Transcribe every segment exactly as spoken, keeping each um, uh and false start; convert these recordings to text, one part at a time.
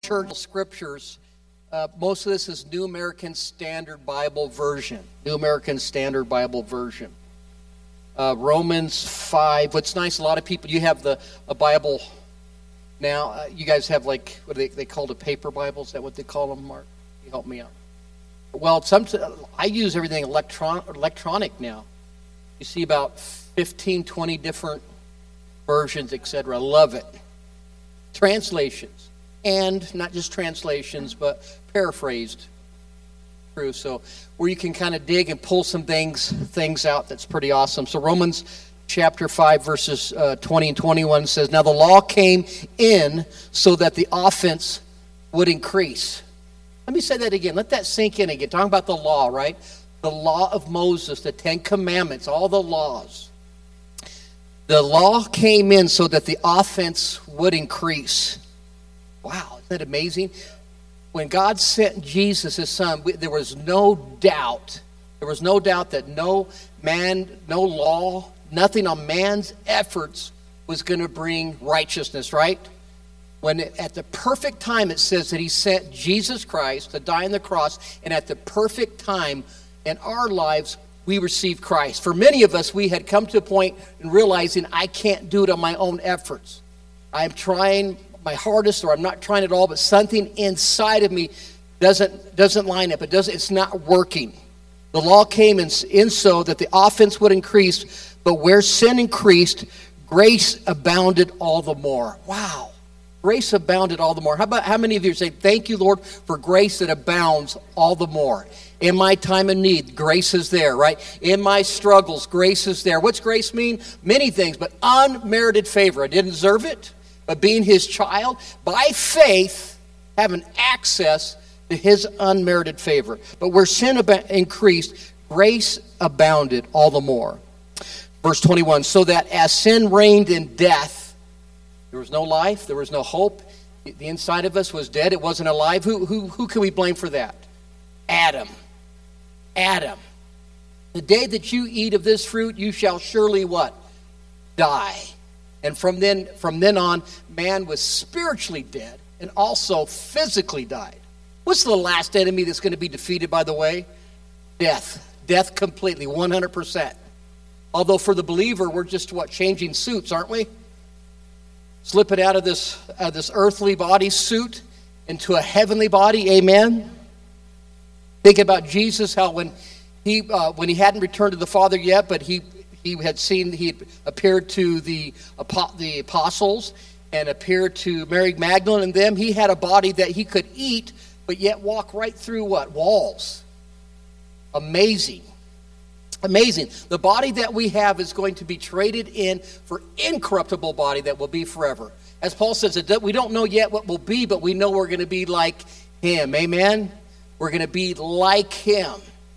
church scriptures. Uh, most of this is New American Standard Bible Version. New American Standard Bible Version. Uh, Romans five. What's nice, a lot of people, you have the a Bible now. Uh, you guys have like, what do they, they call it, paper Bible? Is that what they call them, Mark? You help me out. Well, some, I use everything electron, electronic now. You see about fifteen, twenty different versions, et cetera. I love it. Translations. And not just translations, but paraphrased through. So where you can kind of dig and pull some things things out. That's pretty awesome. So Romans chapter five, verses uh, twenty and twenty-one says, "Now the law came in so that the offense would increase." Let me say that again. Let that sink in again. Talking about the law, right? The law of Moses, the Ten Commandments, all the laws. The law came in so that the offense would increase. Wow, isn't that amazing? When God sent Jesus, his son, there was no doubt. There was no doubt that no man, no law, nothing on man's efforts was going to bring righteousness, right? When it, at the perfect time it says that he sent Jesus Christ to die on the cross, and at the perfect time in our lives, we received Christ. For many of us, we had come to a point in realizing I can't do it on my own efforts. I'm trying my hardest, or I'm not trying at all, but something inside of me doesn't doesn't line up. It doesn't. It's not working. The law came in, in so that the offense would increase, but where sin increased, grace abounded all the more. Wow. Grace abounded all the more. How about how many of you say, "Thank you, Lord, for grace that abounds all the more"? In my time of need, grace is there, right? In my struggles, grace is there. What's grace mean? Many things, but unmerited favor. I didn't deserve it, but being his child, by faith, having access to his unmerited favor. But where sin ab- increased, grace abounded all the more. Verse twenty-one, "So that as sin reigned in death," there was no life, there was no hope. The inside of us was dead, it wasn't alive. Who, who, who can we blame for that? Adam. Adam. "The day that you eat of this fruit, you shall surely" what? "Die." And from then from then on, man was spiritually dead and also physically died. What's the last enemy that's going to be defeated, by the way? Death. Death completely, one hundred percent. Although for the believer, we're just, what, changing suits, aren't we? Slipping out of this, uh, this earthly body suit into a heavenly body, amen? Think about Jesus, how when he uh, when he hadn't returned to the Father yet, but he... He had seen, he had appeared to the, the apostles and appeared to Mary Magdalene and them. He had a body that he could eat, but yet walk right through what? Walls. Amazing. Amazing. The body that we have is going to be traded in for incorruptible body that will be forever. As Paul says, we don't know yet what we'll be, but we know we're going to be like him. Amen? We're going to be like him.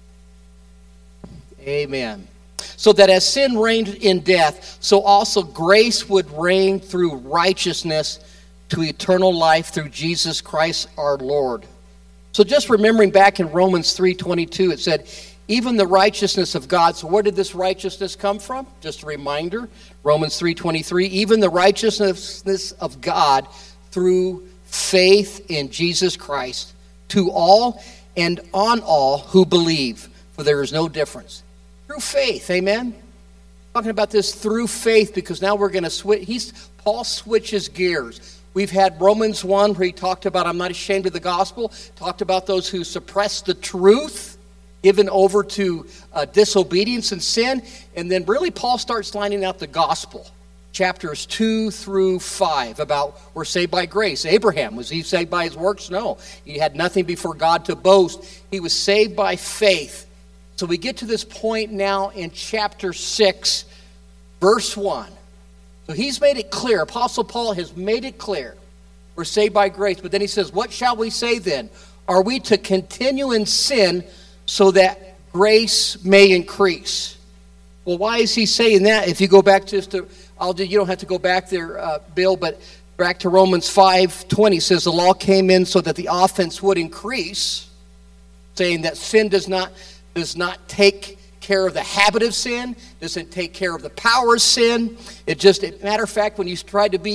Amen. "So that as sin reigned in death, so also grace would reign through righteousness to eternal life through Jesus Christ our Lord." So just remembering back in Romans three twenty-two, it said, "Even the righteousness of God." So where did this righteousness come from? Just a reminder, Romans three twenty-three, "Even the righteousness of God through faith in Jesus Christ to all and on all who believe, for there is no difference." Through faith, amen? Talking about this through faith, because now we're going to switch. He's Paul switches gears. We've had Romans one where he talked about, "I'm not ashamed of the gospel," talked about those who suppress the truth, given over to uh, disobedience and sin. And then really Paul starts lining out the gospel. Chapters two through five about we're saved by grace. Abraham, was he saved by his works? No. He had nothing before God to boast. He was saved by faith. So we get to this point now in chapter six, verse one. So he's made it clear. Apostle Paul has made it clear. We're saved by grace. But then he says, what shall we say then? Are we to continue in sin so that grace may increase? Well, why is he saying that? If you go back just to, I'll do, you don't have to go back there, uh, Bill, but back to Romans five twenty says the law came in so that the offense would increase, saying that sin does not does not take care of the habit of sin, doesn't take care of the power of sin. It just, matter of fact, when you try to be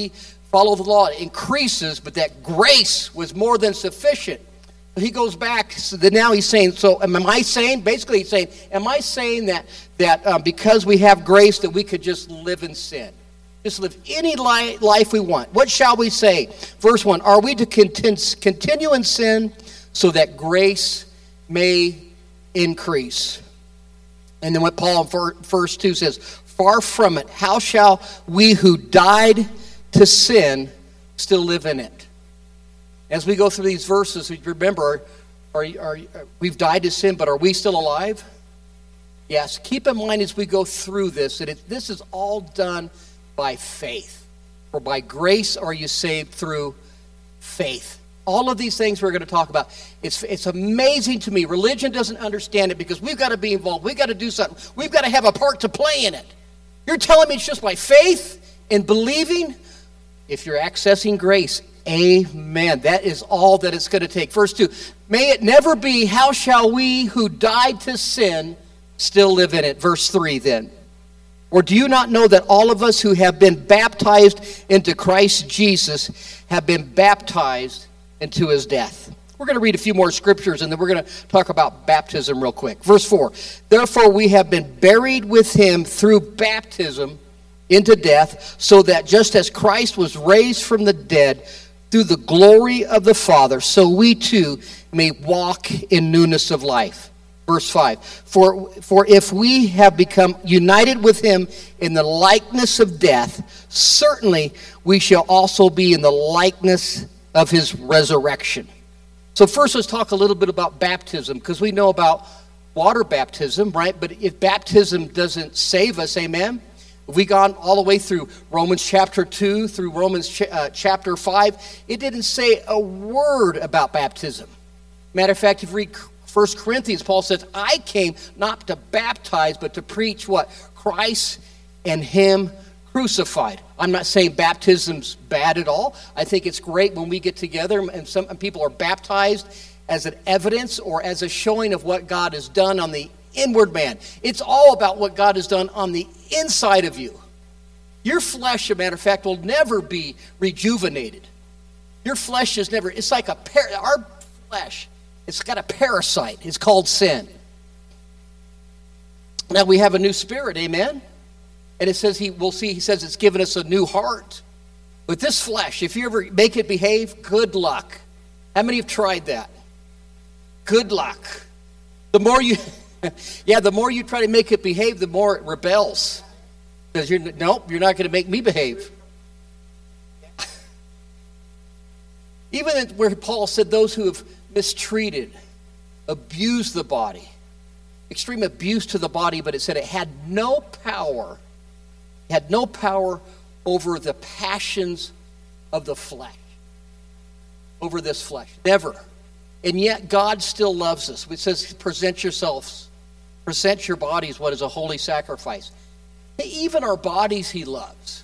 follow the law, it increases, but that grace was more than sufficient. He goes back, so that now he's saying, so am I saying, basically he's saying, am I saying that, that um, because we have grace that we could just live in sin? Just live any li- life we want. What shall we say? Verse one, are we to contin- continue in sin so that grace may increase? And then what Paul in verse two says, far from it, how shall we who died to sin still live in it? As we go through these verses, remember, are, are, are, we've died to sin, but are we still alive? Yes. Keep in mind as we go through this, that it, this is all done by faith. For by grace are you saved through faith. All of these things we're going to talk about. It's, it's amazing to me. Religion doesn't understand it because we've got to be involved. We've got to do something. We've got to have a part to play in it. You're telling me it's just by faith and believing? If you're accessing grace, amen. That is all that it's going to take. Verse two, may it never be, how shall we who died to sin still live in it? Verse three then. Or do you not know that all of us who have been baptized into Christ Jesus have been baptized into his death? We're going to read a few more scriptures and then we're going to talk about baptism real quick. Verse four, therefore we have been buried with him through baptism into death, so that just as Christ was raised from the dead through the glory of the Father, so we too may walk in newness of life. Verse five, for, for if we have become united with him in the likeness of death, certainly we shall also be in the likeness of his resurrection. So first let's talk a little bit about baptism, because we know about water baptism, right? But if baptism doesn't save us, amen? We gone all the way through Romans chapter two, through Romans ch- uh, chapter five. It didn't say a word about baptism. Matter of fact, if you read First Corinthians, Paul says, I came not to baptize, but to preach what? Christ and him crucified. I'm not saying baptism's bad at all. I think it's great when we get together and some people are baptized as an evidence or as a showing of what God has done on the inward man. It's all about what God has done on the inside of you. Your flesh, as a matter of fact, will never be rejuvenated. Your flesh is never, it's like a, par- our flesh, it's got a parasite. It's called sin. Now we have a new spirit, amen? And it says, he, we'll see, he says it's given us a new heart. With this flesh, if you ever make it behave, good luck. How many have tried that? Good luck. The more you... Yeah, the more you try to make it behave, the more it rebels. Because you're, nope, you're not going to make me behave. Even where Paul said those who have mistreated, abused the body, extreme abuse to the body, but it said it had no power, had no power over the passions of the flesh, over this flesh. Never. And yet God still loves us. It says, present yourselves. Present your bodies what is a holy sacrifice. Even our bodies he loves.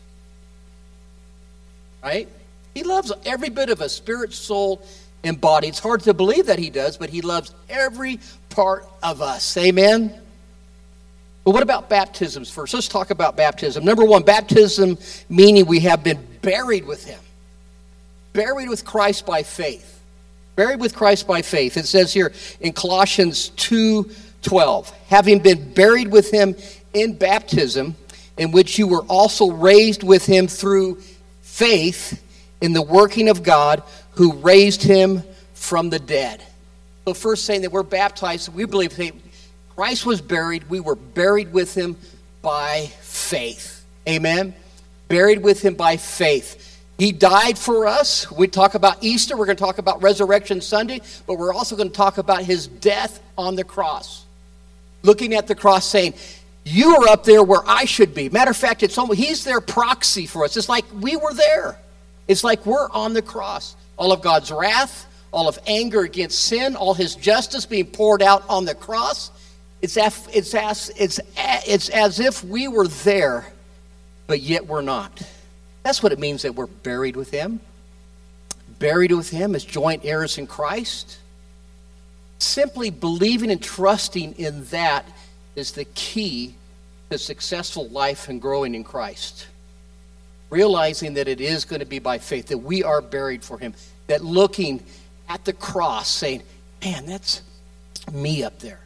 Right? He loves every bit of us, spirit, soul, and body. It's hard to believe that he does, but he loves every part of us. Amen? But what about baptisms first? Let's talk about baptism. Number one, baptism meaning we have been buried with him. Buried with Christ by faith. Buried with Christ by faith. It says here in Colossians two twelve, having been buried with him in baptism, in which you were also raised with him through faith in the working of God who raised him from the dead. So first saying that we're baptized, we believe hey, Christ was buried, we were buried with him by faith. Amen? Buried with him by faith. He died for us. We talk about Easter. We're going to talk about Resurrection Sunday. But we're also going to talk about his death on the cross. Looking at the cross saying, you are up there where I should be. Matter of fact, it's almost, he's their proxy for us. It's like we were there. It's like we're on the cross. All of God's wrath, all of anger against sin, all his justice being poured out on the cross. It's as, it's as, it's, it's as if we were there, but yet we're not. That's what it means that we're buried with him. Buried with him as joint heirs in Christ. Simply believing and trusting in that is the key to successful life and growing in Christ. realizing that it is going to be by faith, that we are buried for him, that looking at the cross saying, man, that's me up there.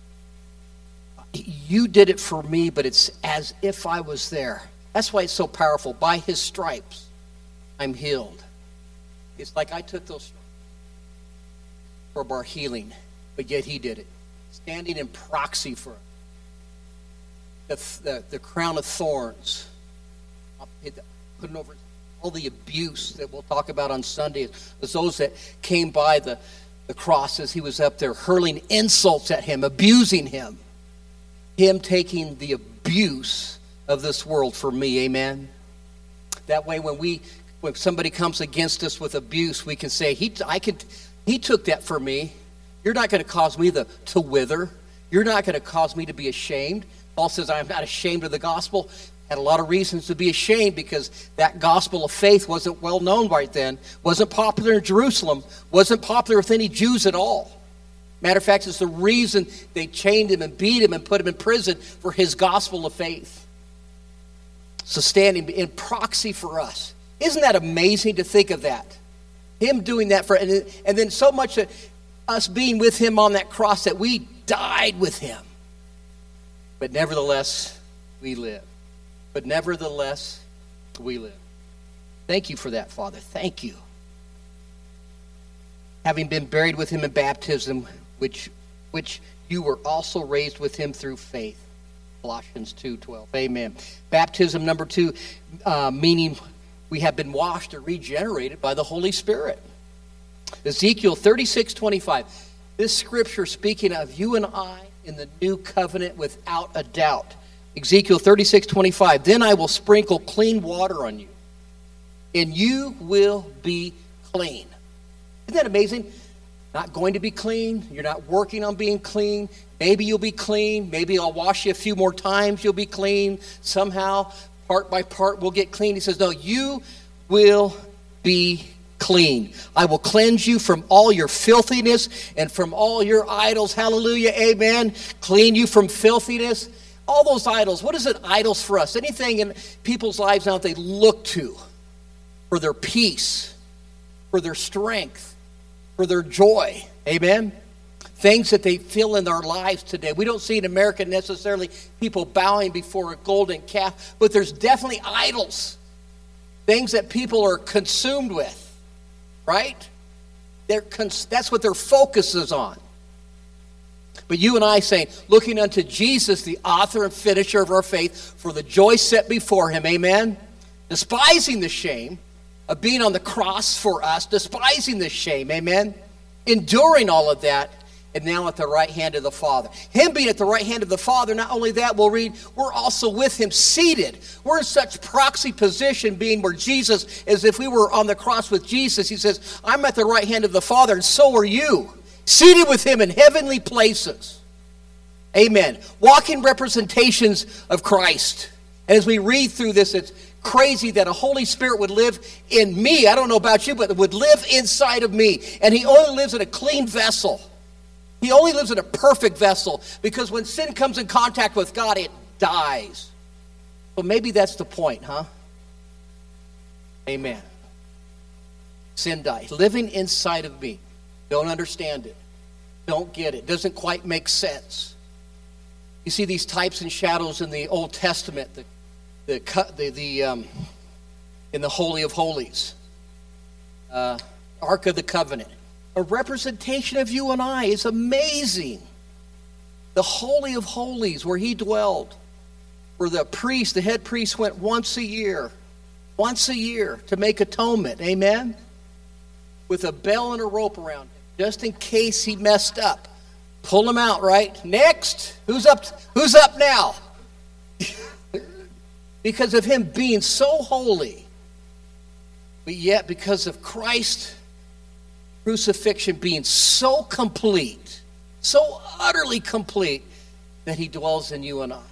You did it for me, but it's as if I was there. That's why it's so powerful. By his stripes, I'm healed. It's like I took those stripes for our healing, but yet he did it. Standing in proxy for us. The, the, the crown of thorns, putting over all the abuse that we'll talk about on Sunday, as those that came by the, the cross as he was up there, hurling insults at him, abusing him. Him taking the abuse of this world for me, amen? That way when we, when somebody comes against us with abuse, we can say, he, I could, he took that for me. You're not going to cause me the, to wither. You're not going to cause me to be ashamed. Paul says, I am not ashamed of the gospel. Had a lot of reasons to be ashamed because that gospel of faith wasn't well known right then, wasn't popular in Jerusalem, wasn't popular with any Jews at all. Matter of fact, it's the reason they chained him and beat him and put him in prison for his gospel of faith. So standing in proxy for us. Isn't that amazing to think of that? Him doing that for, and, and then so much of us being with him on that cross that we died with him. But nevertheless, we live. But nevertheless, we live. Thank you for that, Father. Thank you. Having been buried with him in baptism, which which you were also raised with him through faith. Colossians two twelve. Amen. Baptism number two, uh, meaning we have been washed or regenerated by the Holy Spirit. Ezekiel thirty-six twenty-five. This scripture speaking of you and I in the new covenant without a doubt. Ezekiel thirty-six twenty-five. Then I will sprinkle clean water on you, and you will be clean. Isn't that amazing? Not going to be clean. You're not working on being clean. Maybe you'll be clean. Maybe I'll wash you a few more times. You'll be clean. Somehow, part by part, we'll get clean. He says, no, you will be clean. I will cleanse you from all your filthiness and from all your idols. Hallelujah. Amen. Clean you from filthiness. All those idols. What is it, idols for us? Anything in people's lives now that they look to for their peace, for their strength, for their joy. Amen? Things that they feel in their lives today. We don't see in America necessarily people bowing before a golden calf, but there's definitely idols. Things that people are consumed with. Right? They're cons- that's what their focus is on. But you and I saying, looking unto Jesus, the author and finisher of our faith, for the joy set before him. Amen? Despising the shame of being on the cross for us, despising the shame, amen? Enduring all of that, and now at the right hand of the Father. Him being at the right hand of the Father, not only that, we'll read, we're also with him seated. We're in such proxy position, being where Jesus, as if we were on the cross with Jesus, he says, I'm at the right hand of the Father, and so are you, seated with him in heavenly places. Amen. Walking representations of Christ. And as we read through this, it's crazy that a Holy Spirit would live in me. I don't know about you, but would live inside of me. And he only lives in a clean vessel. He only lives in a perfect vessel. Because when sin comes in contact with God, it dies. So maybe that's the point, huh? Amen. Sin dies. Living inside of me. Don't understand it. Don't get it. Doesn't quite make sense. You see these types and shadows in the Old Testament, the The, the, the um, in the Holy of Holies, uh, Ark of the Covenant, a representation of you and I is amazing. The Holy of Holies, where he dwelled, where the priest, the head priest, went once a year, once a year to make atonement. Amen. With a bell and a rope around him, just in case he messed up. Pull him out. Right next, who's up? Who's up now? Because of him being so holy, but yet because of Christ's crucifixion being so complete, so utterly complete, that he dwells in you and I.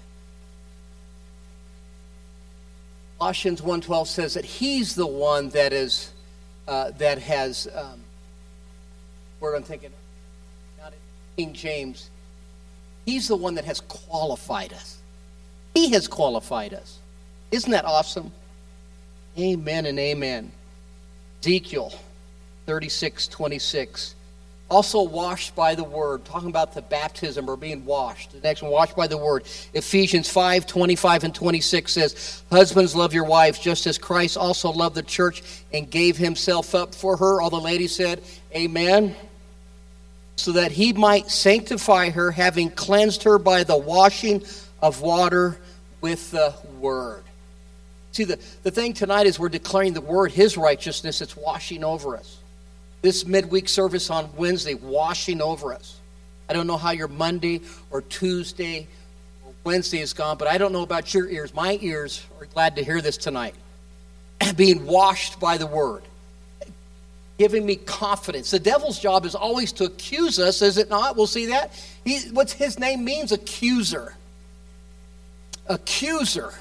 Colossians one twelve says that he's the one that is uh, that has, um, where I'm thinking, not in King James, he's the one that has qualified us. He has qualified us. Isn't that awesome? Amen and amen. Ezekiel thirty-six twenty-six. Also washed by the word. Talking about the baptism or being washed. The next one, washed by the word. Ephesians five twenty-five and twenty-six says, husbands, love your wives, just as Christ also loved the church and gave himself up for her. All the ladies said, amen. So that he might sanctify her, having cleansed her by the washing of water with the word. See, the, the thing tonight is we're declaring the word, his righteousness, it's washing over us. This midweek service on Wednesday, washing over us. I don't know how your Monday or Tuesday or Wednesday is gone, but I don't know about your ears. My ears are glad to hear this tonight. Being washed by the word. Giving me confidence. The devil's job is always to accuse us, is it not? We'll see that. He, what's his name means? Accuser. Accuser.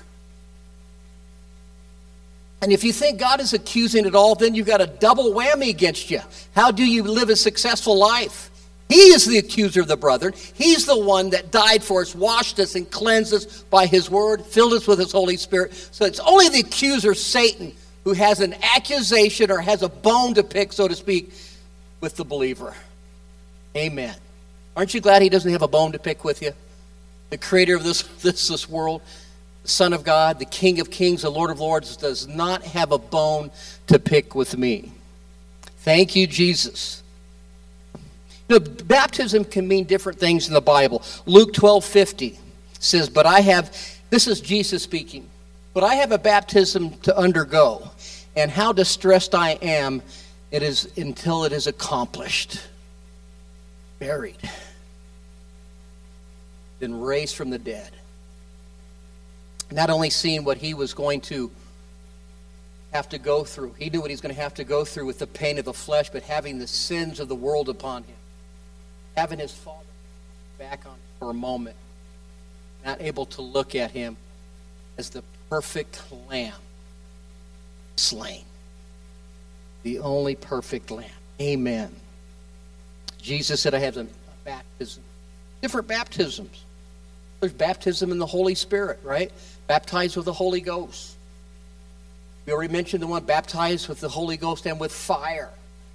And if you think God is accusing it all, then you've got a double whammy against you. How do you live a successful life? He is the accuser of the brethren. He's the one that died for us, washed us, and cleansed us by his word, filled us with his Holy Spirit. So it's only the accuser, Satan, who has an accusation or has a bone to pick, so to speak, with the believer. Amen. Aren't you glad he doesn't have a bone to pick with you? The creator of this, this, this world, the Son of God, the King of Kings, the Lord of Lords, does not have a bone to pick with me. Thank you, Jesus. You know, baptism can mean different things in the Bible. Luke twelve fifty says, but I have, this is Jesus speaking, but I have a baptism to undergo, and how distressed I am, it is until it is accomplished. Buried. Then raised from the dead. Not only seeing what he was going to have to go through. He knew what he was going to have to go through with the pain of the flesh, but having the sins of the world upon him. Having his Father back on him for a moment. Not able to look at him as the perfect lamb slain. The only perfect lamb. Amen. Jesus said, I have a baptism. Different baptisms. There's baptism in the Holy Spirit, right? Baptized with the Holy Ghost. We already mentioned the one baptized with the Holy Ghost and with fire.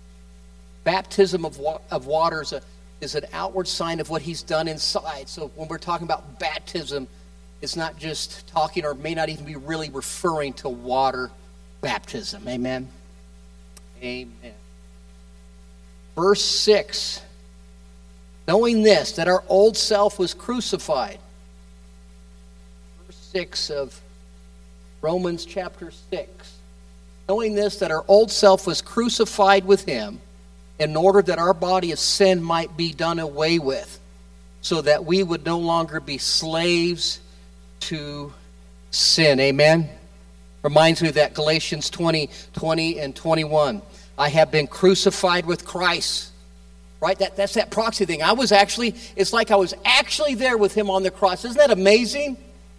Baptism of, wa- of water is, a, is an outward sign of what he's done inside. So when we're talking about baptism, it's not just talking or may not even be really referring to water baptism. Amen? Amen. Verse six. Knowing this, that our old self was crucified. Verse six of Romans chapter six. Knowing this, that our old self was crucified with him, in order that our body of sin might be done away with, so that we would no longer be slaves to sin. Amen? Reminds me of that Galatians twenty, twenty and twenty-one. I have been crucified with Christ. Right? That, that's that proxy thing. I was actually, it's like I was actually there with him on the cross. Isn't that amazing?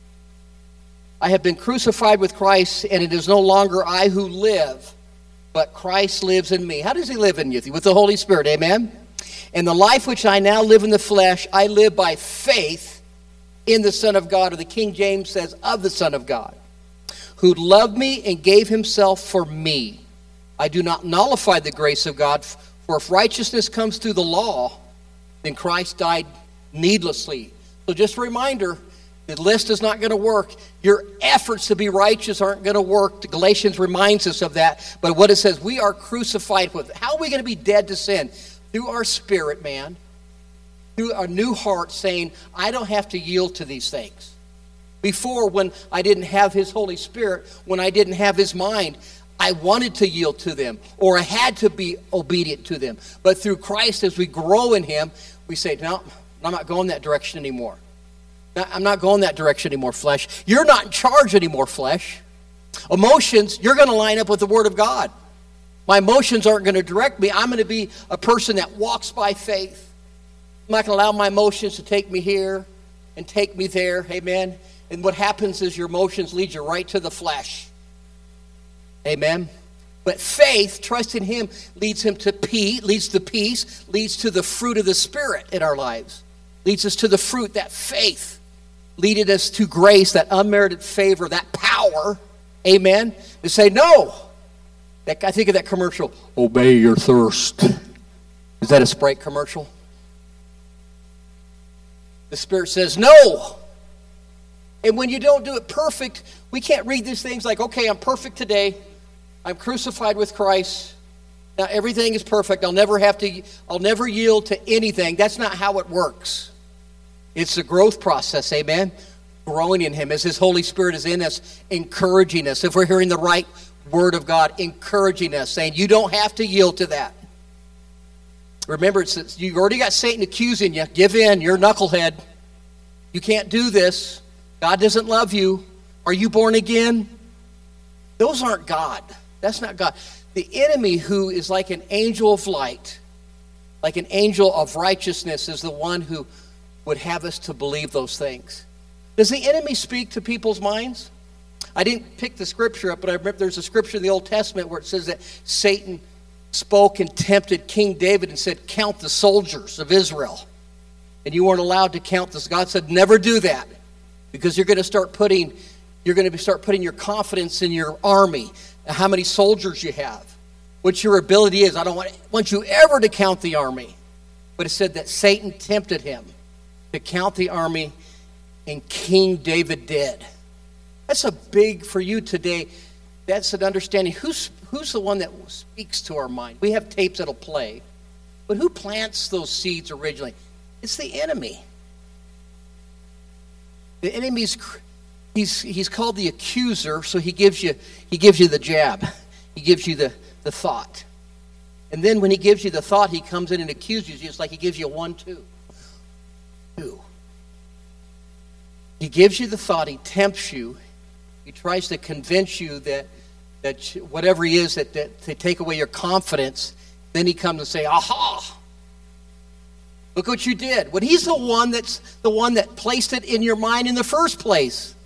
I have been crucified with Christ, and it is no longer I who live, but Christ lives in me. How does he live in you? With the Holy Spirit, amen? And the life which I now live in the flesh, I live by faith in the Son of God, or the King James says, of the Son of God, who loved me and gave himself for me. I do not nullify the grace of God, for if righteousness comes through the law, then Christ died needlessly. So just a reminder, the list is not going to work. Your efforts to be righteous aren't going to work. The Galatians reminds us of that. But what it says, we are crucified with. How are we going to be dead to sin? Through our spirit, man. Through our new heart saying, I don't have to yield to these things. Before, when I didn't have his Holy Spirit, when I didn't have his mind, I wanted to yield to them, or I had to be obedient to them. But through Christ, as we grow in him, we say, no, I'm not going that direction anymore. I'm not going that direction anymore, flesh. You're not in charge anymore, flesh. Emotions, you're going to line up with the Word of God. My emotions aren't going to direct me. I'm going to be a person that walks by faith. I'm not going to allow my emotions to take me here and take me there, amen? And what happens is your emotions lead you right to the flesh. Amen. But faith, trust in him, leads him to peace, leads to peace, leads to the fruit of the Spirit in our lives. Leads us to the fruit, that faith. Leading us to grace, that unmerited favor, that power. Amen? To say, no. That, I think of that commercial, obey your thirst. Is that a Sprite commercial? The Spirit says, no. And when you don't do it perfect, we can't read these things like, okay, I'm perfect today. I'm crucified with Christ. Now everything is perfect. I'll never have to, I'll never yield to anything. That's not how it works. It's a growth process, amen? Growing in Him as His Holy Spirit is in us, encouraging us. If we're hearing the right Word of God, encouraging us, saying you don't have to yield to that. Remember, it's, you've already got Satan accusing you. Give in, you're a knucklehead. You can't do this. God doesn't love you. Are you born again? Those aren't God. That's not God. The enemy, who is like an angel of light, like an angel of righteousness, is the one who would have us to believe those things. Does the enemy speak to people's minds? I didn't pick the scripture up, but I remember there's a scripture in the Old Testament where it says that Satan spoke and tempted King David and said, count the soldiers of Israel. And you weren't allowed to count this. God said, never do that. Because you're going to start putting, you're going to start putting your confidence in your army, how many soldiers you have, what your ability is. I don't want, want you ever to count the army. But it said that Satan tempted him to count the army, and King David did. That's a big, for you today, that's an understanding. Who's, who's the one that speaks to our mind? We have tapes that'll play. But who plants those seeds originally? It's the enemy. The enemy's, he's he's called the accuser, so he gives you he gives you the jab. He gives you the, the thought. And then when he gives you the thought, he comes in and accuses you. It's like he gives you one, two. Two. He gives you the thought, he tempts you, he tries to convince you that that whatever he is, that, that to take away your confidence, then he comes and say, aha! Look what you did. When he's the one that's the one that placed it in your mind in the first place.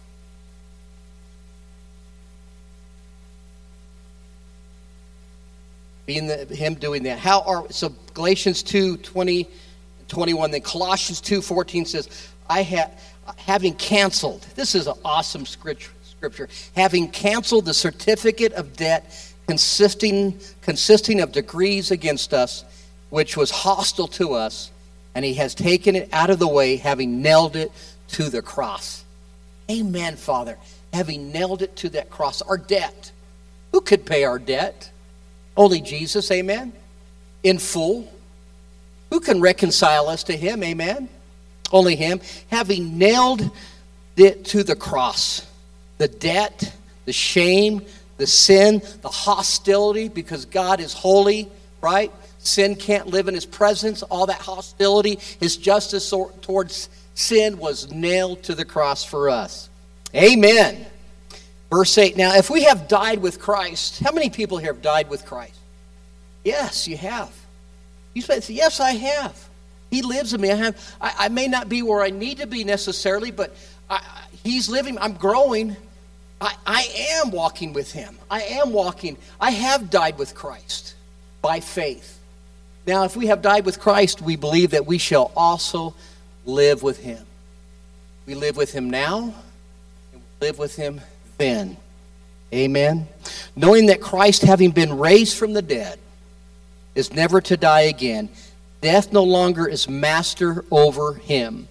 Being the, him doing that. How are so Galatians two, twenty, twenty-one, then Colossians two, fourteen says, I have having canceled. This is an awesome scripture scripture. Having canceled the certificate of debt consisting consisting of decrees against us, which was hostile to us. And he has taken it out of the way, having nailed it to the cross. Amen, Father. Having nailed it to that cross. Our debt. Who could pay our debt? Only Jesus, amen? In full. Who can reconcile us to him, amen? Only him. Having nailed it to the cross. The debt, the shame, the sin, the hostility, because God is holy, right? Sin can't live in his presence. All that hostility, his justice towards sin was nailed to the cross for us. Amen. Verse eight. Now, if we have died with Christ, how many people here have died with Christ? Yes, you have. You say, yes, I have. He lives in me. I have. I, I may not be where I need to be necessarily, but I, he's living. I'm growing. I, I am walking with him. I am walking. I have died with Christ by faith. Now, if we have died with Christ, we believe that we shall also live with him. We live with him now, and we live with him then. Amen. Knowing that Christ, having been raised from the dead, is never to die again, death no longer is master over him.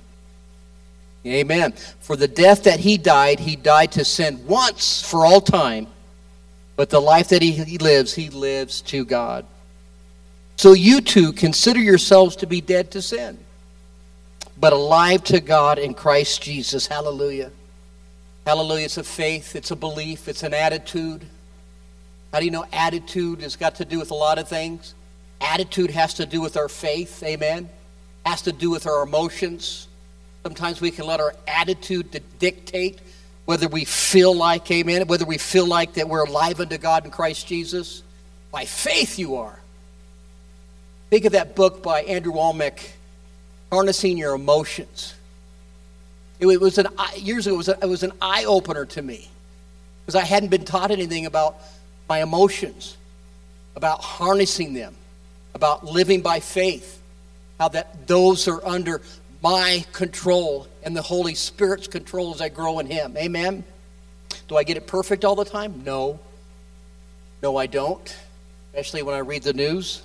Amen. For the death that he died, he died to sin once for all time, but the life that he, he lives, he lives to God. So you too consider yourselves to be dead to sin, but alive to God in Christ Jesus. Hallelujah. Hallelujah. It's a faith. It's a belief. It's an attitude. How do you know attitude has got to do with a lot of things? Attitude has to do with our faith. Amen. Has to do with our emotions. Sometimes we can let our attitude dictate whether we feel like, amen, whether we feel like that we're alive unto God in Christ Jesus. By faith you are. Think of that book by Andrew Wommack, Harnessing Your Emotions. It was an years ago. It was, a, it was an eye opener to me because I hadn't been taught anything about my emotions, about harnessing them, about living by faith. How that those are under my control and the Holy Spirit's control as I grow in Him. Amen. Do I get it perfect all the time? No. No, I don't. Especially when I read the news.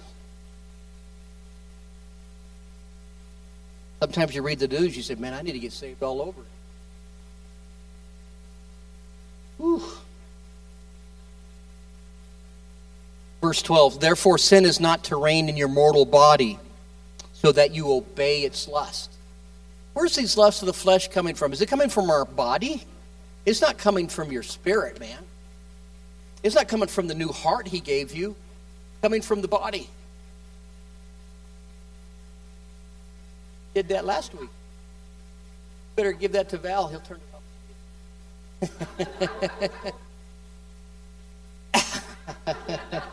Sometimes you read the news, you say, man, I need to get saved all over. Whew. Verse twelve, therefore sin is not to reign in your mortal body, so that you obey its lust. Where's these lusts of the flesh coming from? Is it coming from our body? It's not coming from your spirit, man. It's not coming from the new heart he gave you. It's coming from the body. Did that last week. Better give that to Val. He'll turn it up.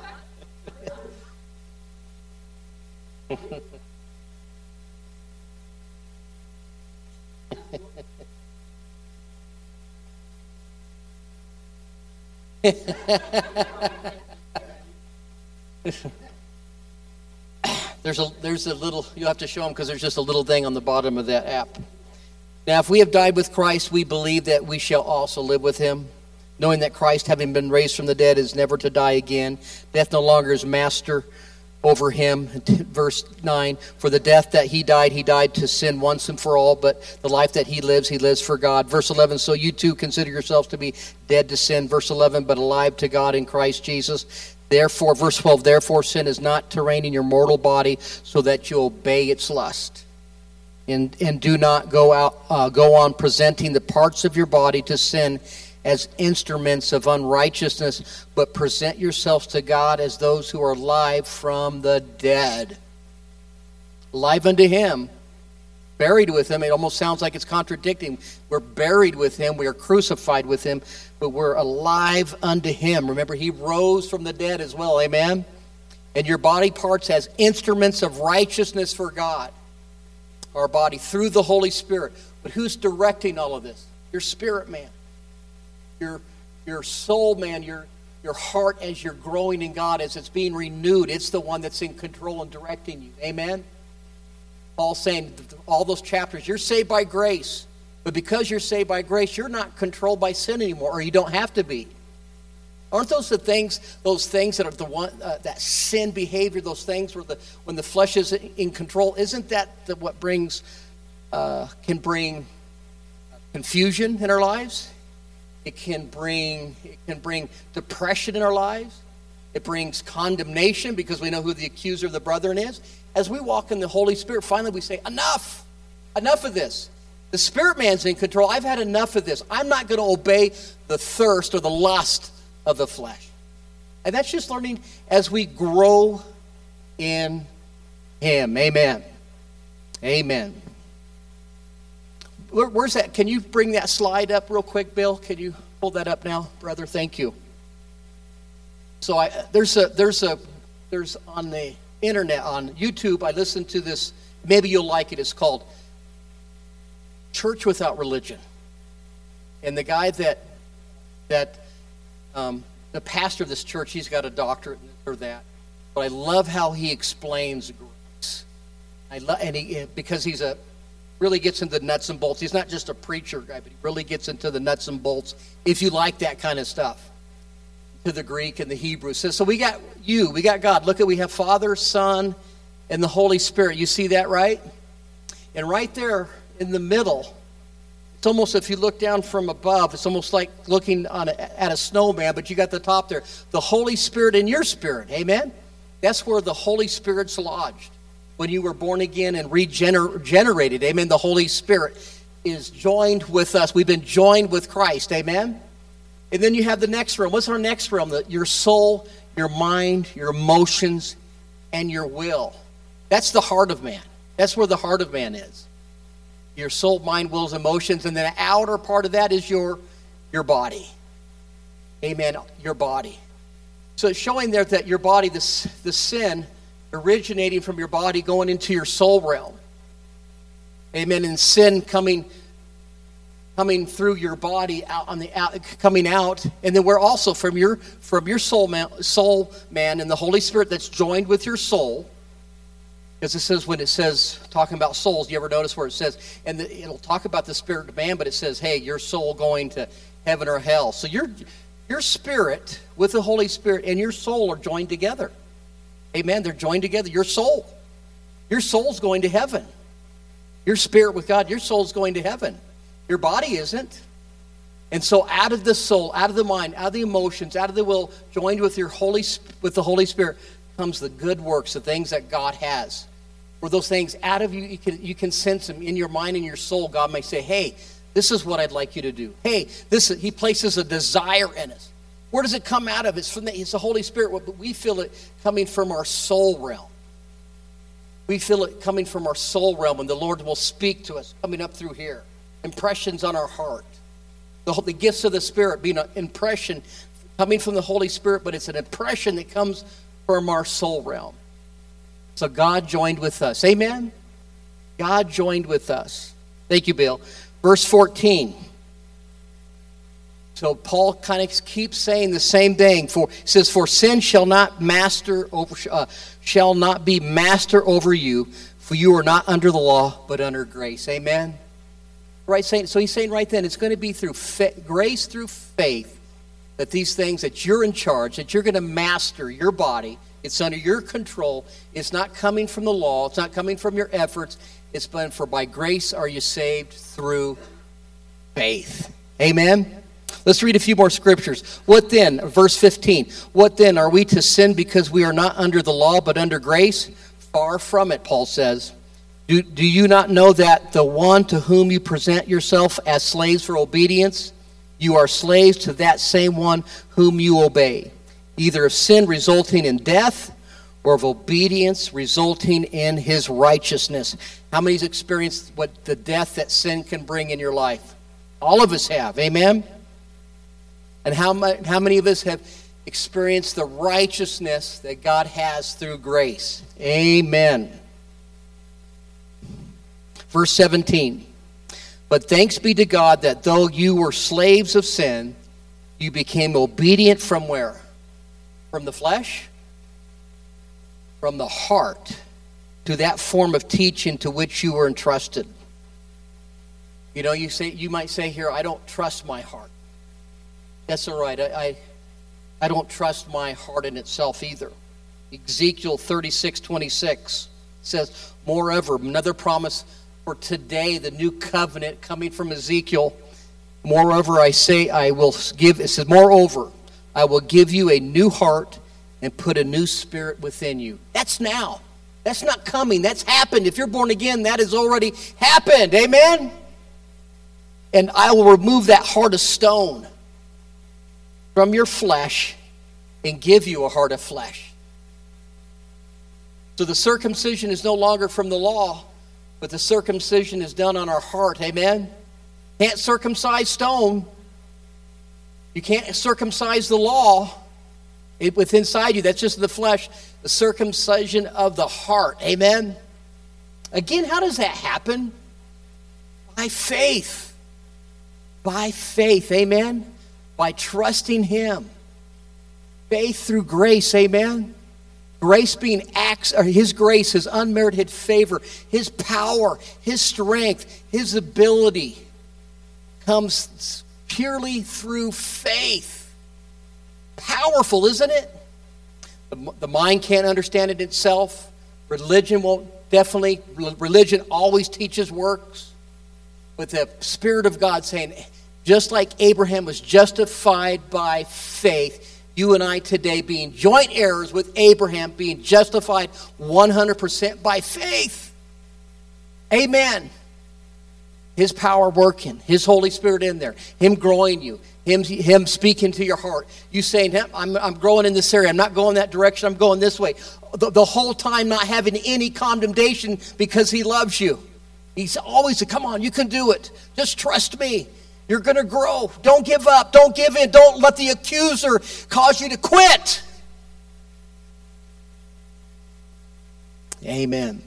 There's a there's a little, you'll have to show them because there's just a little thing on the bottom of that app. Now, if we have died with Christ, we believe that we shall also live with him, knowing that Christ, having been raised from the dead, is never to die again. Death no longer is master over him. Verse nine, for the death that he died, he died to sin once and for all, but the life that he lives, he lives for God. Verse eleven, so you too consider yourselves to be dead to sin. Verse eleven, but alive to God in Christ Jesus. Therefore, verse twelve, therefore sin is not to reign in your mortal body, so that you obey its lust. And, and do not go out, uh, go on presenting the parts of your body to sin as instruments of unrighteousness, but present yourselves to God as those who are alive from the dead. Alive unto him, buried with him. It almost sounds like it's contradicting. We're buried with him, we are crucified with him, but we're alive unto him. Remember, he rose from the dead as well, amen? And your body parts as instruments of righteousness for God. Our body through the Holy Spirit. But who's directing all of this? Your spirit man. Your, your soul man, your, your heart as you're growing in God, as it's being renewed. It's the one that's in control and directing you. Amen? Paul's saying, all those chapters, you're saved by grace. But because you're saved by grace, you're not controlled by sin anymore, or you don't have to be. Aren't those the things, those things that are the one, uh, that sin behavior, those things where the when the flesh is in control, isn't that the, what brings, uh, can bring confusion in our lives? It can bring, it can bring depression in our lives. It brings condemnation because we know who the accuser of the brethren is. As we walk in the Holy Spirit, finally we say, enough, enough of this. The spirit man's in control. I've had enough of this. I'm not going to obey the thirst or the lust of the flesh. And that's just learning as we grow in him. Amen. Amen. Where, where's that? Can you bring that slide up real quick, Bill? Can you hold that up now, brother? Thank you. So I, there's a there's a there's on the internet, on YouTube, I listened to this. Maybe you'll like it. It's called Church Without Religion. And the guy that that Um, the pastor of this church, he's got a doctorate or that, but I love how he explains grace. I love, and he because he's a really gets into the nuts and bolts. He's not just a preacher guy, but he really gets into the nuts and bolts. If you like that kind of stuff, to the Greek and the Hebrew. So, so we got you, we got God. Look at we have Father, Son, and the Holy Spirit. You see that, right? And right there in the middle. It's almost, if you look down from above, it's almost like looking on a, at a snowman, but you got the top there. The Holy Spirit in your spirit, amen? That's where the Holy Spirit's lodged. When you were born again and regenerated, amen, the Holy Spirit is joined with us. We've been joined with Christ, amen? And then you have the next realm. What's our next realm? The, your soul, your mind, your emotions, and your will. That's the heart of man. That's where the heart of man is. Your soul, mind, wills, emotions, and then the outer part of that is your, your body. Amen, your body. So it's showing there that your body, the, the sin originating from your body going into your soul realm. Amen, and sin coming coming through your body out on the out, coming out, and then we're also from your from your soul man, soul man and the Holy Spirit that's joined with your soul. Because it says, when it says, talking about souls, you ever notice where it says, and the, it'll talk about the spirit of man, but it says, hey, your soul going to heaven or hell. So your, your spirit with the Holy Spirit and your soul are joined together. Amen. They're joined together. Your soul. Your soul's going to heaven. Your spirit with God, your soul's going to heaven. Your body isn't. And so out of the soul, out of the mind, out of the emotions, out of the will, joined with your Holy with the Holy Spirit, comes the good works, the things that God has. Where those things out of you, you can, you can sense them in your mind and your soul. God may say, hey, this is what I'd like you to do. Hey, this He places a desire in us. Where does it come out of? It's from the, it's the Holy Spirit, but we feel it coming from our soul realm. We feel it coming from our soul realm, and the Lord will speak to us coming up through here. Impressions on our heart. The, the gifts of the Spirit being an impression coming from the Holy Spirit, but it's an impression that comes from our soul realm. So God joined with us. Amen? God joined with us. Thank you, Bill. Verse fourteen. So Paul kind of keeps saying the same thing. For he says, "For sin shall not master over, uh, shall not be master over you, for you are not under the law, but under grace." Amen. Right? Saying so. He's saying right then, it's going to be through fa- grace, through faith, that these things that you're in charge, that you're going to master your body. It's under your control. It's not coming from the law. It's not coming from your efforts. It's been for by grace are you saved through faith. Amen. Let's read a few more scriptures. What then, verse fifteen, what then, are we to sin because we are not under the law but under grace? Far from it, Paul says. Do, do you not know that the one to whom you present yourself as slaves for obedience, you are slaves to that same one whom you obey, either of sin resulting in death or of obedience resulting in his righteousness? How many's experienced what the death that sin can bring in your life? All of us have. Amen? And how, much, how many of us have experienced the righteousness that God has through grace? Amen. Verse seventeen. But thanks be to God that though you were slaves of sin, you became obedient from where? From the flesh? From the heart, to that form of teaching to which you were entrusted. You know, you say you might say here, I don't trust my heart. That's all right. I, I, I don't trust my heart in itself either. Ezekiel thirty-six twenty-six says, moreover, another promise for today, the new covenant coming from Ezekiel. Moreover, I say I will give, it says, moreover, I will give you a new heart and put a new spirit within you. That's now. That's not coming. That's happened. If you're born again, that has already happened. Amen? And I will remove that heart of stone from your flesh and give you a heart of flesh. So the circumcision is no longer from the law, but the circumcision is done on our heart. Amen? Can't circumcise stone. You can't circumcise the law. It, with inside you, that's just the flesh. The circumcision of the heart. Amen? Again, how does that happen? By faith. By faith. Amen? By trusting Him. Faith through grace. Amen? Grace being acts, or His grace, His unmerited favor, His power, His strength, His ability comes purely through faith. Powerful, isn't it? The, the mind can't understand it itself. Religion won't definitely, religion always teaches works. With the Spirit of God saying, just like Abraham was justified by faith, you and I today being joint heirs with Abraham, being justified one hundred percent by faith. Amen. His power working, His Holy Spirit in there, Him growing you, Him, him speaking to your heart. You saying, I'm, I'm growing in this area, I'm not going that direction, I'm going this way. The, the whole time not having any condemnation because He loves you. He's always said, come on, you can do it. Just trust me. You're going to grow. Don't give up. Don't give in. Don't let the accuser cause you to quit. Amen.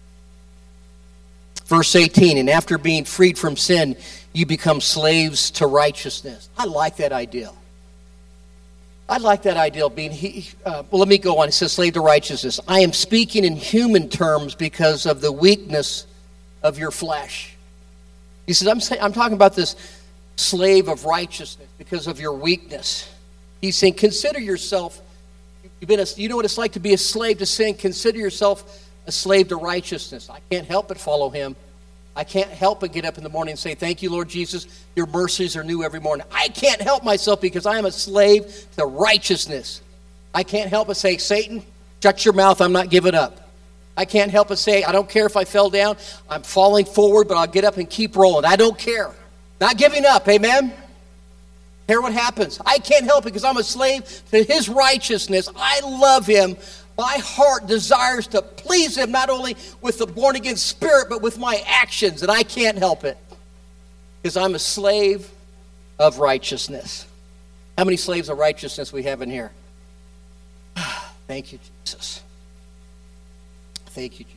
Verse eighteen, and after being freed from sin, you become slaves to righteousness. I like that idea. I like that idea of being, he, uh, well, let me go on. It says slave to righteousness. I am speaking in human terms because of the weakness of your flesh. He says, I'm, saying, I'm talking about this slave of righteousness because of your weakness. He's saying, consider yourself, you've been a, you know what it's like to be a slave to sin. Consider yourself a slave to righteousness. I can't help but follow him. I can't help but get up in the morning and say, thank you, Lord Jesus. Your mercies are new every morning. I can't help myself because I am a slave to righteousness. I can't help but say, Satan, shut your mouth. I'm not giving up. I can't help but say, I don't care if I fell down. I'm falling forward, but I'll get up and keep rolling. I don't care. Not giving up. Amen? Hear what happens. I can't help it because I'm a slave to his righteousness. I love him. My heart desires to please him, not only with the born-again spirit, but with my actions, and I can't help it because I'm a slave of righteousness. How many slaves of righteousness we have in here? Thank you, Jesus. Thank you, Jesus.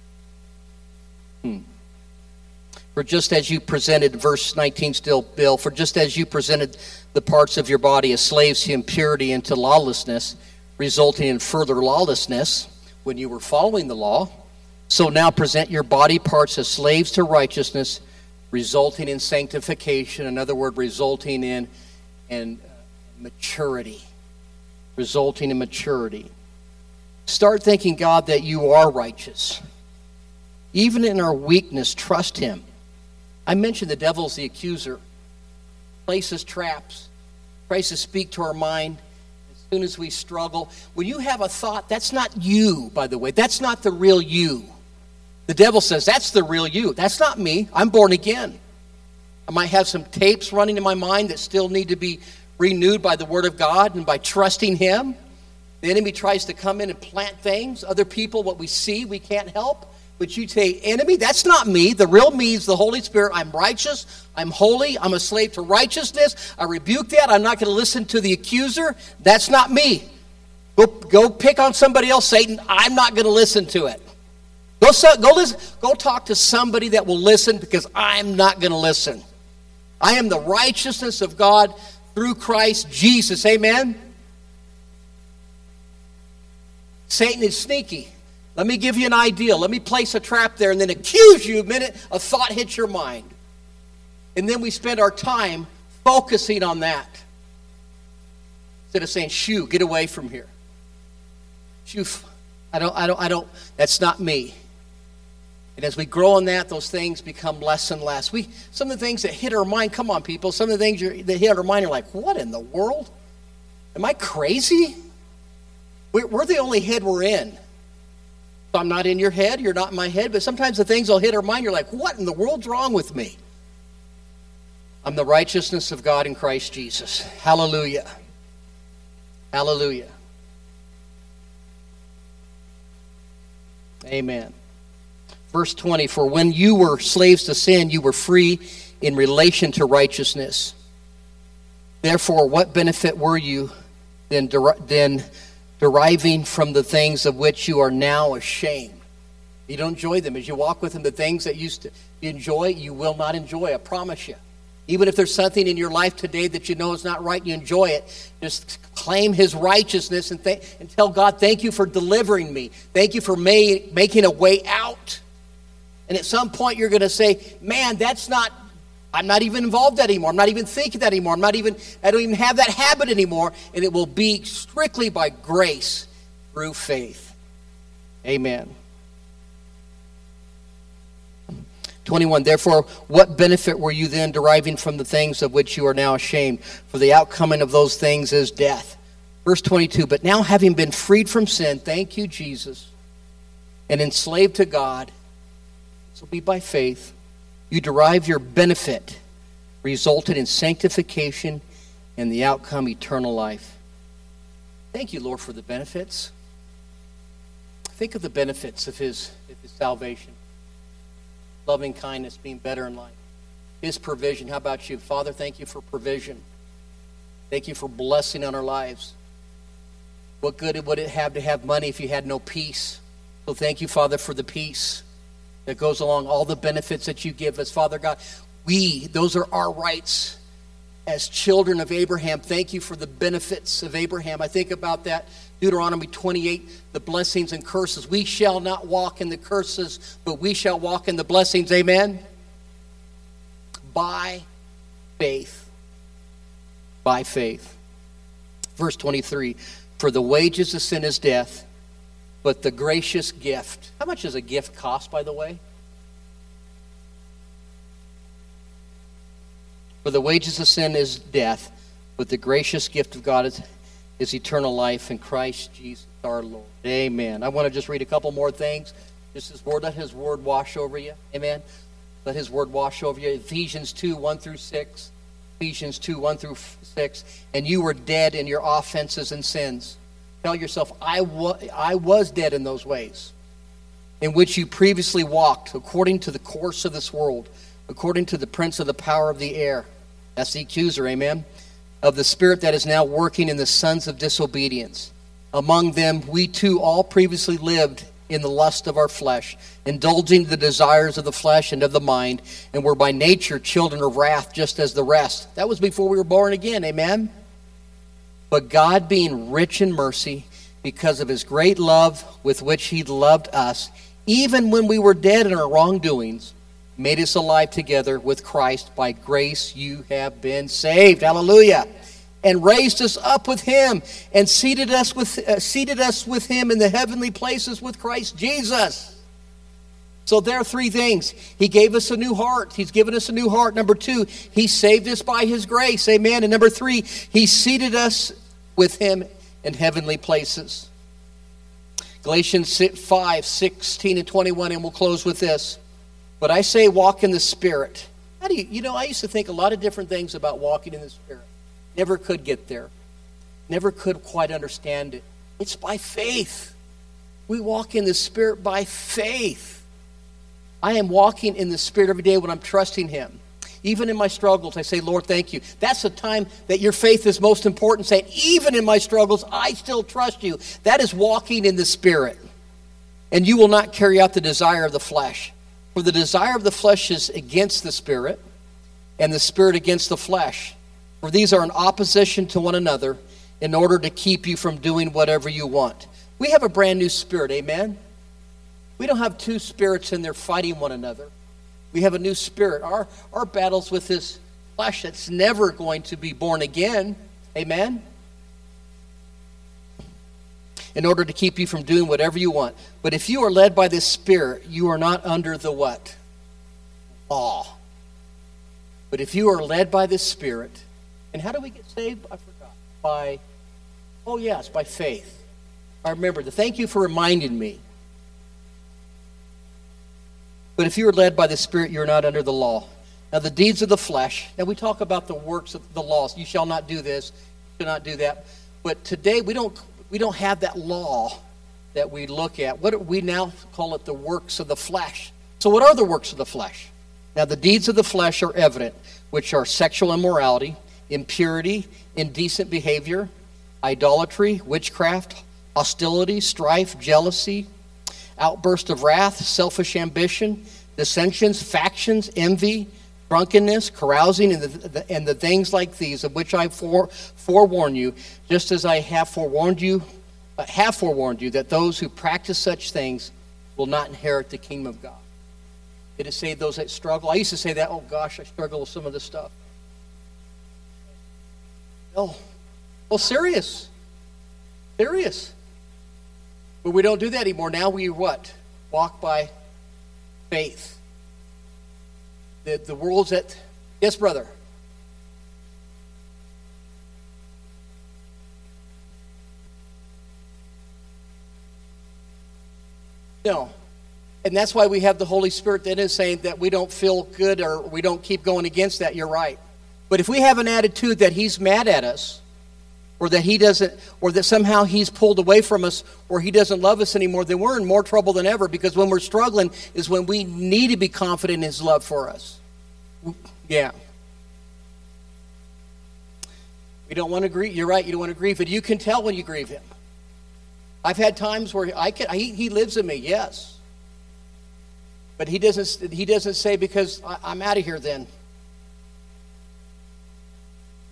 Hmm. For just as you presented, verse nineteen still, Bill, for just as you presented the parts of your body as slaves to impurity and to lawlessness, resulting in further lawlessness when you were following the law, so now present your body parts as slaves to righteousness, resulting in sanctification. In other words, resulting in, in maturity. Resulting in maturity. Start thanking God that you are righteous. Even in our weakness, trust him. I mentioned the devil's the accuser. Places traps. Tries to speak to our mind. As soon as we struggle. When you have a thought, that's not you, by the way. That's not the real you. The devil says, that's the real you. That's not me. I'm born again. I might have some tapes running in my mind that still need to be renewed by the Word of God and by trusting him. The enemy tries to come in and plant things. Other people, what we see, we can't help. But you say, enemy, that's not me. The real me is the Holy Spirit. I'm righteous. I'm holy. I'm a slave to righteousness. I rebuke that. I'm not going to listen to the accuser. That's not me. Go, go pick on somebody else, Satan. I'm not going to listen to it. Go, go, listen, go talk to somebody that will listen because I'm not going to listen. I am the righteousness of God through Christ Jesus. Amen? Satan is sneaky. Let me give you an idea. Let me place a trap there and then accuse you the minute a thought hits your mind. And then we spend our time focusing on that. Instead of saying, shoo, get away from here. Shoo, I don't, I don't, I don't, that's not me. And as we grow in that, those things become less and less. We, some of the things that hit our mind, come on people, some of the things that hit our mind are like, what in the world? Am I crazy? We're, we're the only head we're in. I'm not in your head, you're not in my head, but sometimes the things will hit our mind, you're like, what in the world's wrong with me? I'm the righteousness of God in Christ Jesus. Hallelujah. Hallelujah. Amen. Verse twenty, for when you were slaves to sin, you were free in relation to righteousness. Therefore, what benefit were you then, then deriving from the things of which you are now ashamed? You don't enjoy them. As you walk with him, the things that you used to enjoy, you will not enjoy, I promise you. Even if there's something in your life today that you know is not right and you enjoy it, just claim his righteousness and, th- and tell God, thank you for delivering me. Thank you for ma- making a way out. And at some point you're going to say, man, that's not, I'm not even involved anymore. I'm not even thinking that anymore. I'm not even, I don't even have that habit anymore. And it will be strictly by grace through faith. Amen. twenty-one, therefore, what benefit were you then deriving from the things of which you are now ashamed? For the outcoming of those things is death. Verse twenty-two, but now having been freed from sin, thank you, Jesus, and enslaved to God, this will be by faith, you derive your benefit, resulted in sanctification and the outcome, eternal life. Thank you, Lord, for the benefits. Think of the benefits of his, of his salvation. Loving kindness, being better in life. His provision. How about you? Father, thank you for provision. Thank you for blessing on our lives. What good would it have to have money if you had no peace? So thank you, Father, for the peace that goes along all the benefits that you give us. Father God, we, those are our rights. as children of Abraham. Thank you for the benefits of Abraham. I think about that. Deuteronomy twenty-eight, the blessings and curses. We shall not walk in the curses, but we shall walk in the blessings. Amen? By faith. By faith. Verse twenty-three, for the wages of sin is death, but the gracious gift. How much does a gift cost, by the way? For the wages of sin is death, but the gracious gift of God is, is eternal life in Christ Jesus our Lord. Amen. I want to just read a couple more things. Just his word, let his word wash over you. Amen. Let his word wash over you. Ephesians two, one through six. Ephesians two, one through six. And you were dead in your offenses and sins. Tell yourself, I, wa- I was dead in those ways, in which you previously walked, according to the course of this world, according to the prince of the power of the air. That's the accuser, amen? Of the spirit that is now working in the sons of disobedience. Among them, we too all previously lived in the lust of our flesh, indulging the desires of the flesh and of the mind, and were by nature children of wrath, just as the rest. That was before we were born again, amen? But God, being rich in mercy, because of his great love with which he loved us, even when we were dead in our wrongdoings, made us alive together with Christ. By grace you have been saved. Hallelujah. And raised us up with him and seated us with uh, seated us with him in the heavenly places with Christ Jesus. So there are three things. He gave us a new heart. He's given us a new heart. Number two, he saved us by his grace. Amen. And number three, he seated us with him in heavenly places. Galatians five, sixteen and twenty-one, and we'll close with this. But I say walk in the Spirit. How do you, you know, I used to think a lot of different things about walking in the Spirit. Never could get there. Never could quite understand it. It's by faith. We walk in the Spirit by faith. I am walking in the Spirit every day when I'm trusting him. Even in my struggles, I say, Lord, thank you. That's the time that your faith is most important, saying, even in my struggles, I still trust you. That is walking in the Spirit. And you will not carry out the desire of the flesh. For the desire of the flesh is against the Spirit, and the Spirit against the flesh. For these are in opposition to one another, in order to keep you from doing whatever you want. We have a brand new spirit, amen? We don't have two spirits in there fighting one another. We have a new spirit. Our, our battle's with this flesh that's never going to be born again, amen? In order to keep you from doing whatever you want. But if you are led by this Spirit, you are not under the what? Law. But if you are led by this Spirit, and how do we get saved? I forgot. By, oh yes, by faith. I remember. The, thank you for reminding me. But if you are led by the Spirit, you are not under the law. Now the deeds of the flesh, now we talk about the works of the laws. You shall not do this, you shall not do that. But today we don't we don't have that law that we look at. What do we now call it? The works of the flesh. So what are the works of the flesh? Now the deeds of the flesh are evident, which are sexual immorality, impurity, indecent behavior, idolatry, witchcraft, hostility, strife, jealousy, outburst of wrath, selfish ambition, dissensions, factions, envy, drunkenness, carousing, and the, the, and the things like these, of which I fore, forewarn you, just as I have forewarned you, uh, have forewarned you, that those who practice such things will not inherit the kingdom of God. It is say those that struggle. I used to say that, oh gosh, I struggle with some of this stuff. No. Well, serious. Serious. But we don't do that anymore. Now we what? Walk by faith. The, the world's at, yes, brother. No. And that's why we have the Holy Spirit that is saying that we don't feel good or we don't keep going against that. You're right. But if we have an attitude that he's mad at us, or that he doesn't, or that somehow he's pulled away from us, or he doesn't love us anymore, then we're in more trouble than ever, because when we're struggling is when we need to be confident in his love for us. Yeah. We don't want to grieve. You're right, you don't want to grieve, but you can tell when you grieve him. I've had times where I can, he, he lives in me, yes. But he doesn't, he doesn't say, because I, I'm out of here then.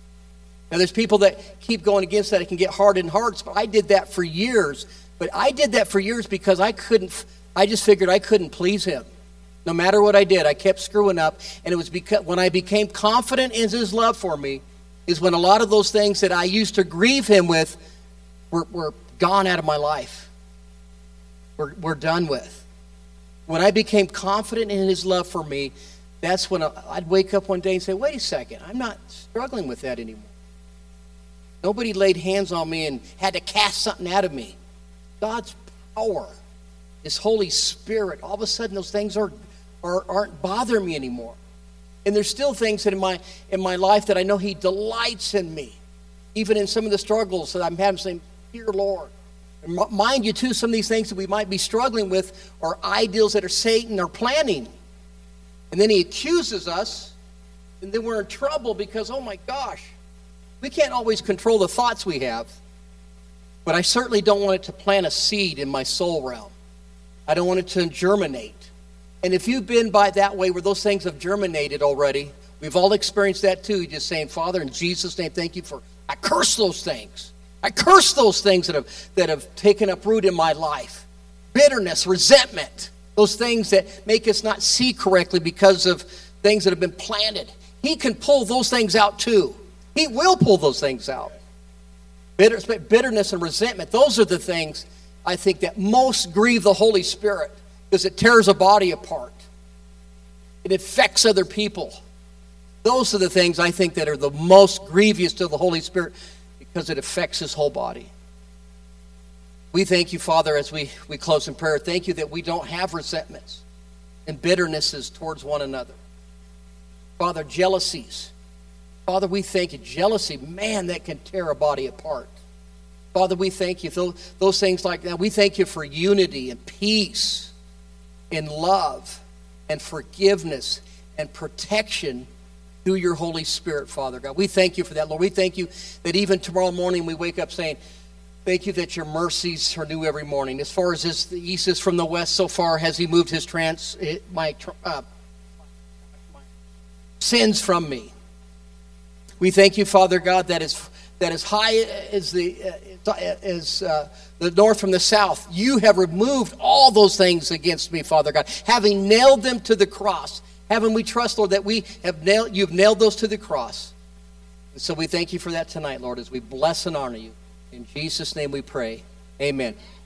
Now, there's people that keep going against that. It can get hard in hearts, but I did that for years. But I did that for years because I couldn't, I just figured I couldn't please him. No matter what I did, I kept screwing up. And it was because when I became confident in his love for me, is when a lot of those things that I used to grieve him with were, were gone out of my life. We're, we're done with. When I became confident in his love for me, that's when I'd wake up one day and say, wait a second, I'm not struggling with that anymore. Nobody laid hands on me and had to cast something out of me. God's power, his Holy Spirit, all of a sudden those things are, are, aren't bothering me anymore. And there's still things that in my, in my life that I know he delights in me. Even in some of the struggles that I'm having, saying, dear Lord. And mind you, too, some of these things that we might be struggling with are ideals that are Satan are planning. And then he accuses us, and then we're in trouble because, oh my gosh, we can't always control the thoughts we have. But I certainly don't want it to plant a seed in my soul realm. I don't want it to germinate. And if you've been by that way where those things have germinated already, we've all experienced that too. You're just saying, Father, in Jesus' name, thank you for, I curse those things. I curse those things that have that have taken up root in my life. Bitterness, resentment, those things that make us not see correctly because of things that have been planted. He can pull those things out too. He will pull those things out. Bitter, bitterness and resentment, those are the things I think that most grieve the Holy Spirit because it tears a body apart. It affects other people. Those are the things I think that are the most grievous to the Holy Spirit because it affects his whole body. We thank you, Father, as we, we close in prayer. Thank you that we don't have resentments and bitternesses towards one another. Father, jealousies. Father, we thank you. Jealousy, man, that can tear a body apart. Father, we thank you. Those, those things like that. We thank you for unity and peace and love and forgiveness and protection through your Holy Spirit, Father God. We thank you for that, Lord. We thank you that even tomorrow morning we wake up saying, thank you that your mercies are new every morning. As far as this, the east is from the west, so far has he moved his trans, my uh, sins from me. We thank you, Father God, that is that as high as the uh, as uh, the north from the south, you have removed all those things against me, Father God, having nailed them to the cross. Haven't we trust, Lord, that we have nailed you've nailed those to the cross. And so we thank you for that tonight, Lord, as we bless and honor you. In Jesus' name we pray. Amen.